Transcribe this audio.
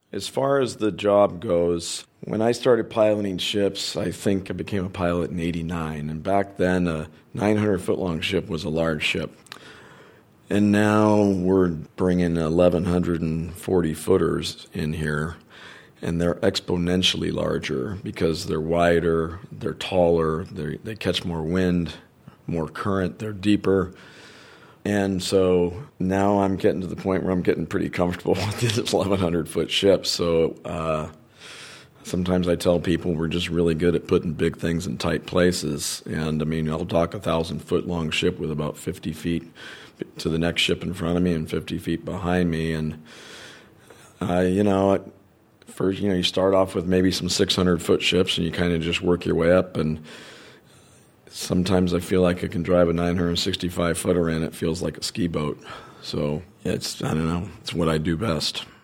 As far as the job goes, when I started piloting ships, I think I became a pilot in '89. And back then, a 900-foot-long ship was a large ship. And now we're bringing 1,140-footers in here, and they're exponentially larger because they're wider, they're taller, they catch more wind, more current, they're deeper. And so now I'm getting to the point where I'm getting pretty comfortable with these 1,100-foot ships. So sometimes I tell people we're just really good at putting big things in tight places. And, I mean, I'll dock a 1,000-foot-long ship with about 50 feet to the next ship in front of me and 50 feet behind me. And, first, you start off with maybe some 600-foot ships, and you kind of just work your way up. And sometimes I feel like I can drive a 965-footer, and it feels like a ski boat. So I don't know, it's what I do best.